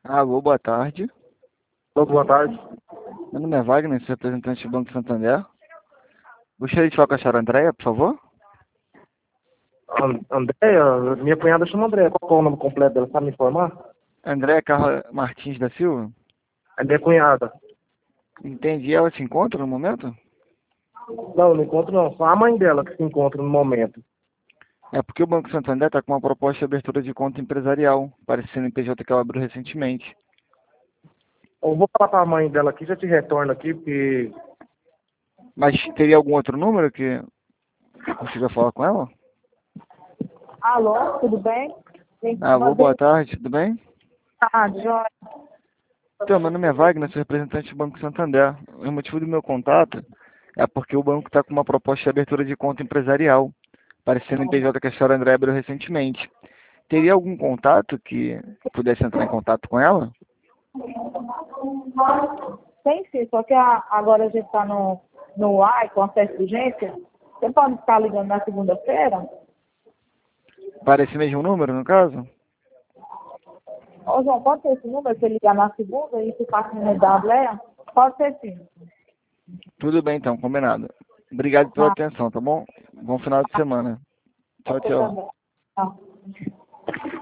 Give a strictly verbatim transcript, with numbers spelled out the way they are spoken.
Alô, boa tarde. Alô, boa tarde. Meu nome é Wagner, sou representante do Banco Santander. Gostaria de falar com a senhora Andréia, por favor? An- Andréia, minha cunhada chama Andréia. Qual que é o nome completo dela? Sabe me informar? Andréia Carla Martins da Silva? É minha cunhada. Entendi. Ela se encontra no momento? Não, não encontro não. Só a mãe dela que se encontra no momento. É porque o Banco Santander está com uma proposta de abertura de conta empresarial, para esse C N P J que ela abriu recentemente. Eu vou falar para a mãe dela aqui, já te retorno aqui, porque... Mas teria algum outro número que consiga falar com ela? Alô, tudo bem? Alô, boa tarde, tudo bem? Ah, Jóia. Então, meu nome é Wagner, sou representante do Banco Santander. O motivo do meu contato é porque o banco está com uma proposta de abertura de conta empresarial, para esse C N P J que a senhora Andréia abriu recentemente. Teria algum contato que pudesse entrar em contato com ela? Tem sim, só que a- agora a gente está no, no ar com acesso de urgência. Você pode estar ligando na segunda-feira? Para esse mesmo número, no caso? Ô, João, pode ser esse número, você ligar na segunda e ficar com o número da Andréia? Pode ser sim. Tudo bem, então, combinado. Obrigado pela Ah, atenção, tá bom? Bom final de semana. Tchau, você tchau. também. Tá.